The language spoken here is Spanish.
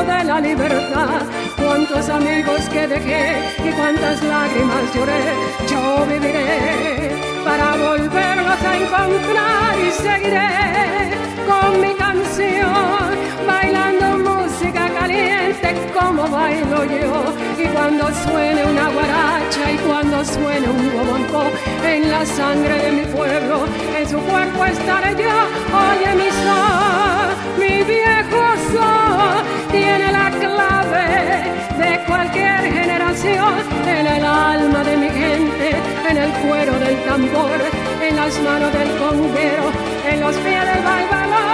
de la libertad. Cuántos amigos que dejé y cuántas lágrimas lloré, yo viviré para volverlos a encontrar y seguiré con mi canción, bailando música caliente como bailo yo. Y cuando suene una guaracha y cuando suene un guaguancó, en la sangre de mi pueblo, en su cuerpo estaré yo. Oye mi sol, mi viejo sol, tiene la clave de cualquier generación, en el alma de mi gente, en el cuero del tambor, en las manos del conguero, en los pies del bailador.